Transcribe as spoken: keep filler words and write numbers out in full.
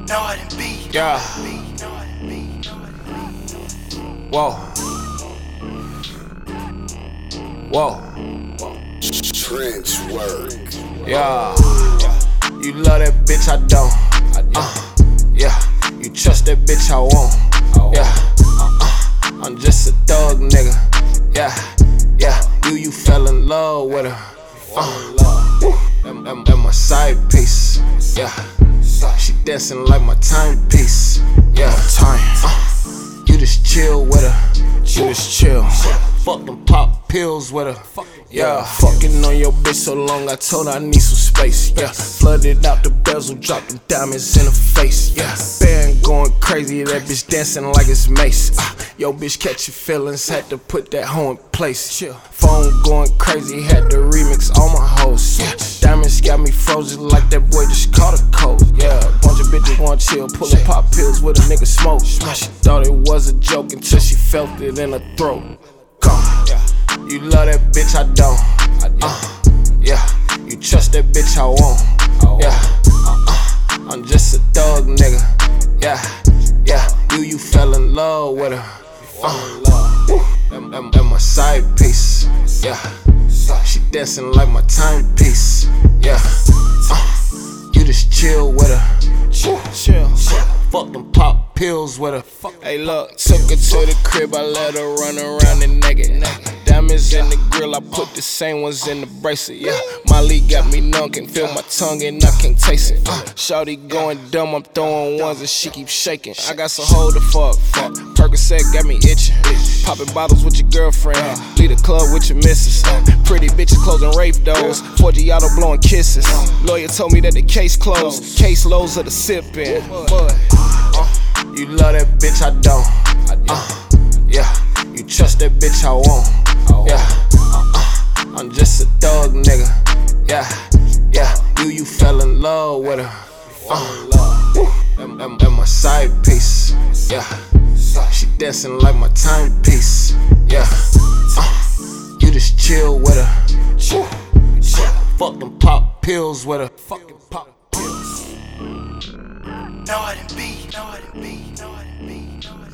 Yeah. Whoa. Whoa. Trench work. Yeah. You love that bitch, I don't. Uh, yeah. You trust that bitch, I won't. Yeah. Uh, uh, I'm just a thug nigga. Yeah. Yeah. You, you fell in love with her. Uh, and, and, and my side piece. Yeah. She dancing like my timepiece. Yeah. Time. Uh, you just chill with her. You just chill. Fuck them pop pills with her. Yeah, fucking on your bitch so long, I told her I need some space. Yeah, flooded out the bezel, dropped them diamonds in her face. Yeah, band going crazy, that bitch dancing like it's Mace. Uh, yo, bitch catching feelings, had to put that hoe in place. Chill. Phone going crazy, had to remix all my hoes. Yeah, diamonds got me frozen like that boy just caught a cold. Yeah, bunch of bitches want chill, pulling pop pills with a nigga smoke. She thought it was a joke until she felt it in her throat. You love that bitch, I don't. Uh, yeah, you trust that bitch, I won't. Yeah, uh, uh, I'm just a thug nigga. Yeah, yeah, you you fell in love with her. Uh, and, and, and my side piece. Yeah, she dancing like my timepiece. Yeah, uh, you just chill with her. Chill, chill. Fuck them pop pills with her. Hey look, took her to the crib, I let her run around the naked. Diamonds in the grill, I put the same ones in the bracelet. Yeah, Molly got me numb, can feel my tongue and I can't taste it. Uh, Shawty going dumb, I'm throwing ones and she keep shaking. I got some hold the fuck, fuck. Percocet got me itching. Popping bottles with your girlfriend, leave the club with your missus. Uh, pretty bitches closing rape doors, four G auto blowing kisses. Lawyer told me that the case closed, case lows of the sipping. Uh, you love that bitch, I don't. Uh, yeah, you trust that bitch, I won't. Yeah, uh, uh, I'm just a thug nigga. Yeah, yeah, you you fell in love with her. Uh, and, and, and my side piece. Yeah, she dancing like my timepiece. Yeah, uh, you just chill with her. Chill. Fuck them pop pills with her. Fucking pop pills. No, I didn't be. No, I didn't be. No, I didn't be. No, I didn't be.